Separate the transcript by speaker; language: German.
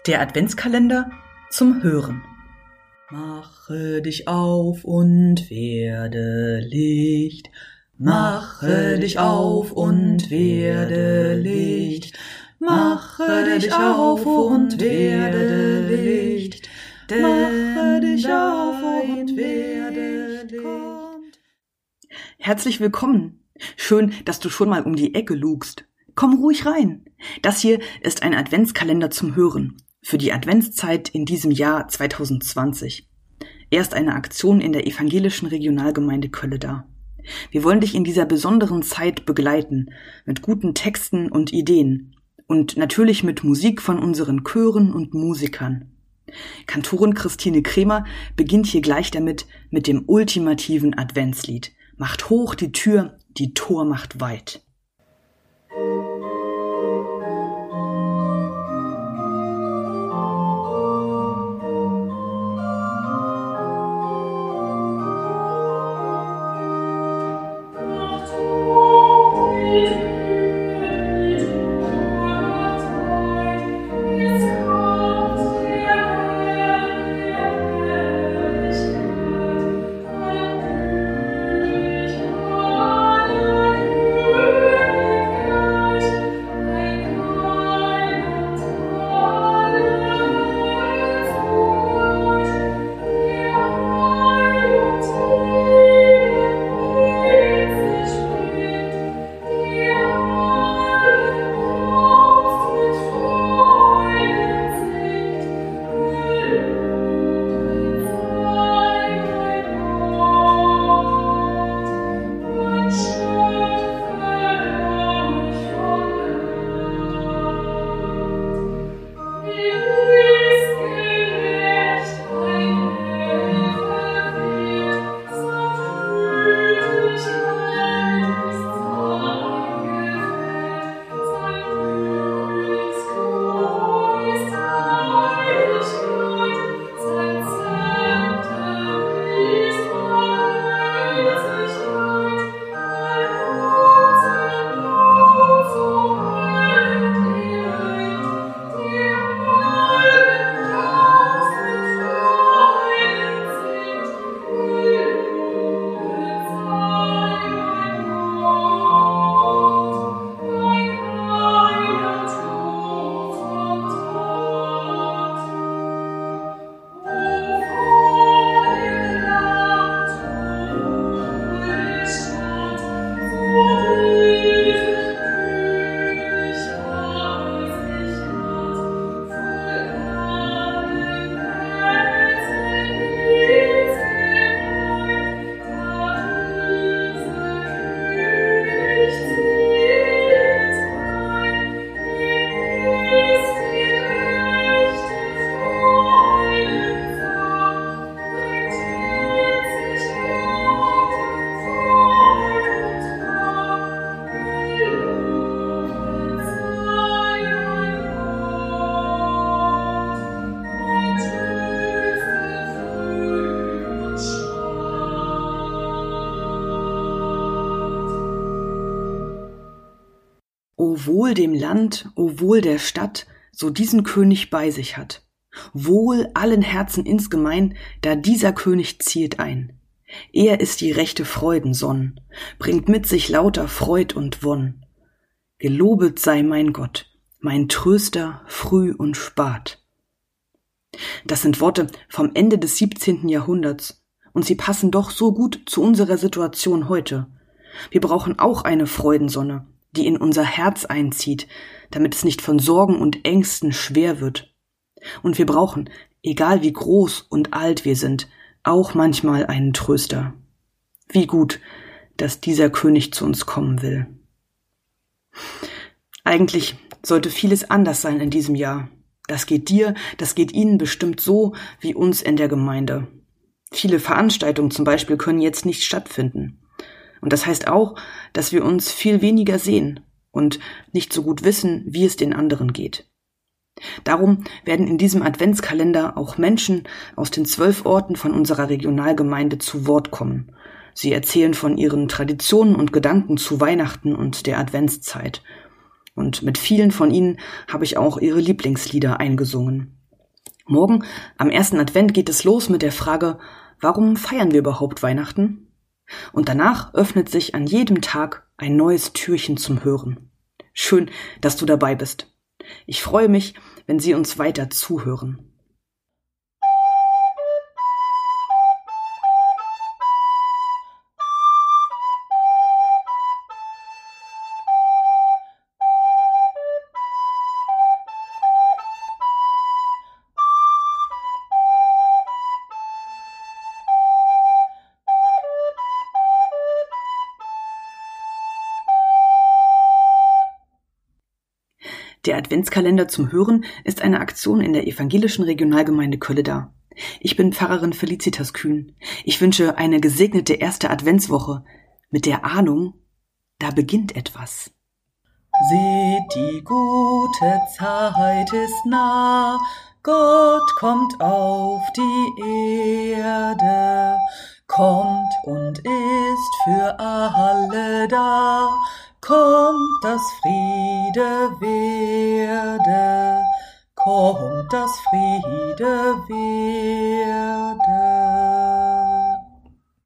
Speaker 1: Der Adventskalender zum Hören. Mache dich auf und werde Licht. Mache dich auf und werde Licht. Mache dich auf und werde Licht. Mache dich auf und werde Licht. Herzlich willkommen. Schön, dass du schon mal um die Ecke lugst. Komm ruhig rein. Das hier ist ein Adventskalender zum Hören für die Adventszeit in diesem Jahr 2020. Er ist eine Aktion in der evangelischen Regionalgemeinde Kölleda. Wir wollen dich in dieser besonderen Zeit begleiten mit guten Texten und Ideen und natürlich mit Musik von unseren Chören und Musikern. Kantorin Christine Kremer beginnt hier gleich damit mit dem ultimativen Adventslied. Macht hoch die Tür, die Tor macht weit. O wohl dem Land, o wohl der Stadt, so diesen König bei sich hat. Wohl allen Herzen insgemein, da dieser König ziehet ein. Er ist die rechte Freudensonn, bringt mit sich lauter Freud und Wonn. Gelobet sei mein Gott, mein Tröster früh und spat. Das sind Worte vom Ende des 17. Jahrhunderts und sie passen doch so gut zu unserer Situation heute. Wir brauchen auch eine Freudensonne, die in unser Herz einzieht, damit es nicht von Sorgen und Ängsten schwer wird. Und wir brauchen, egal wie groß und alt wir sind, auch manchmal einen Tröster. Wie gut, dass dieser König zu uns kommen will. Eigentlich sollte vieles anders sein in diesem Jahr. Das geht dir, das geht Ihnen bestimmt so wie uns in der Gemeinde. Viele Veranstaltungen zum Beispiel können jetzt nicht stattfinden. Und das heißt auch, dass wir uns viel weniger sehen und nicht so gut wissen, wie es den anderen geht. Darum werden in diesem Adventskalender auch Menschen aus den 12 Orten von unserer Regionalgemeinde zu Wort kommen. Sie erzählen von ihren Traditionen und Gedanken zu Weihnachten und der Adventszeit. Und mit vielen von ihnen habe ich auch ihre Lieblingslieder eingesungen. Morgen, am ersten Advent, geht es los mit der Frage, warum feiern wir überhaupt Weihnachten? Und danach öffnet sich an jedem Tag ein neues Türchen zum Hören. Schön, dass du dabei bist. Ich freue mich, wenn Sie uns weiter zuhören. Der Adventskalender zum Hören ist eine Aktion in der evangelischen Regionalgemeinde Kölleda. Ich bin Pfarrerin Felicitas Kühn. Ich wünsche eine gesegnete erste Adventswoche mit der Ahnung, da beginnt etwas.
Speaker 2: Seht, die gute Zeit ist nah, Gott kommt auf die Erde, kommt und ist für alle da, kommt, dass Friede werde, kommt, dass Friede werde.